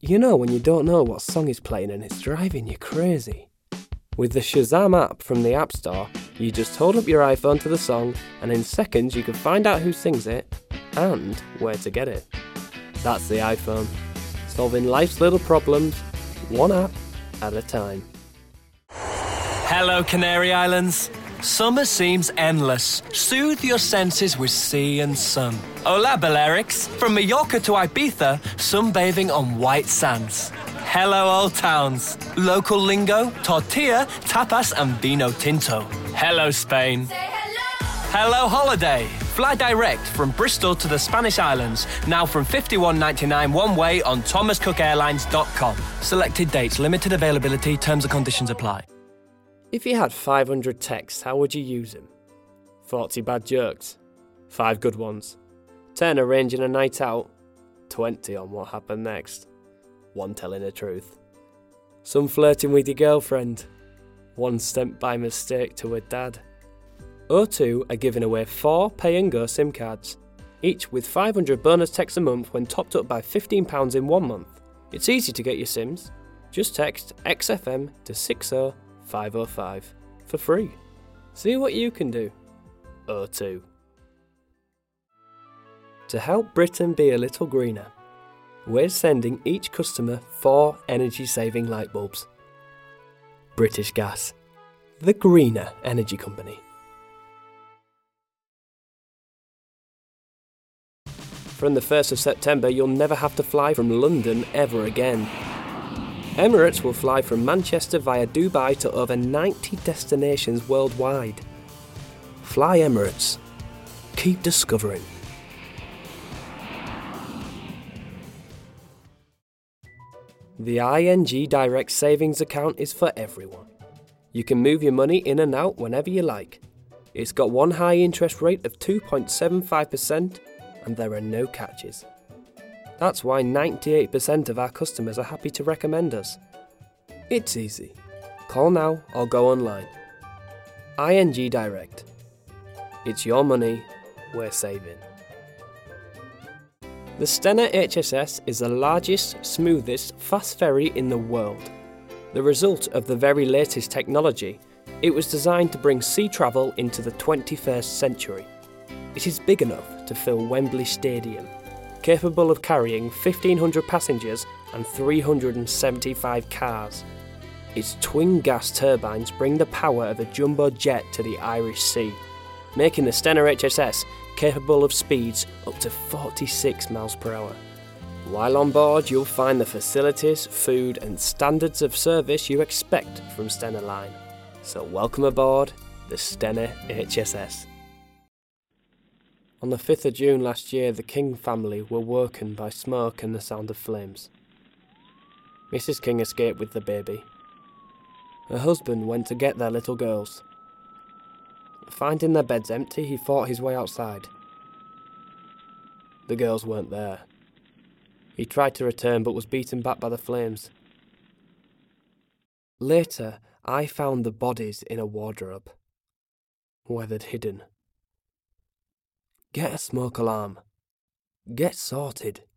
You know when you don't know what song is playing and it's driving you crazy? With the Shazam app from the App Store, you just hold up your iPhone to the song and in seconds you can find out who sings it and where to get it. That's the iPhone, solving life's little problems, one app at a time. Hello, Canary Islands. Summer seems endless. Soothe your senses with sea and sun. Hola, Balearics. From Mallorca to Ibiza, sunbathing on white sands. Hello, old towns. Local lingo, tortilla, tapas and vino tinto. Hello, Spain. Say hello. Hello, holiday. Fly direct from Bristol to the Spanish Islands, now from $51.99 one way on thomascookairlines.com. Selected dates, limited availability, terms and conditions apply. If you had 500 texts, how would you use them? 40 bad jokes, 5 good ones, 10 arranging a night out, 20 on what happened next, 1 telling the truth, some flirting with your girlfriend, 1 sent by mistake to her dad. O2 are giving away 4 pay and go SIM cards, each with 500 bonus texts a month when topped up by £15 in 1 month. It's easy to get your SIMs. Just text XFM to 60505 for free. See what you can do. O2. To help Britain be a little greener, we're sending each customer 4 energy-saving light bulbs. British Gas, the greener energy company. From the 1st of September, you'll never have to fly from London ever again. Emirates will fly from Manchester via Dubai to over 90 destinations worldwide. Fly Emirates. Keep discovering. The ING Direct Savings account is for everyone. You can move your money in and out whenever you like. It's got one high interest rate of 2.75% and there are no catches. That's why 98% of our customers are happy to recommend us. It's easy. Call now or go online. ING Direct. It's your money, we're saving. The Stena HSS is the largest, smoothest, fast ferry in the world. The result of the very latest technology, it was designed to bring sea travel into the 21st century. It is big enough to fill Wembley Stadium, capable of carrying 1,500 passengers and 375 cars. Its twin gas turbines bring the power of a jumbo jet to the Irish Sea, making the Stena HSS capable of speeds up to 46 miles per hour. While on board, you'll find the facilities, food and standards of service you expect from Stena Line. So welcome aboard the Stena HSS. On the 5th of June last year, the King family were woken by smoke and the sound of flames. Mrs. King escaped with the baby. Her husband went to get their little girls. Finding their beds empty, he fought his way outside. The girls weren't there. He tried to return but was beaten back by the flames. Later, I found the bodies in a wardrobe, where they'd hidden. Get a smoke alarm. Get sorted.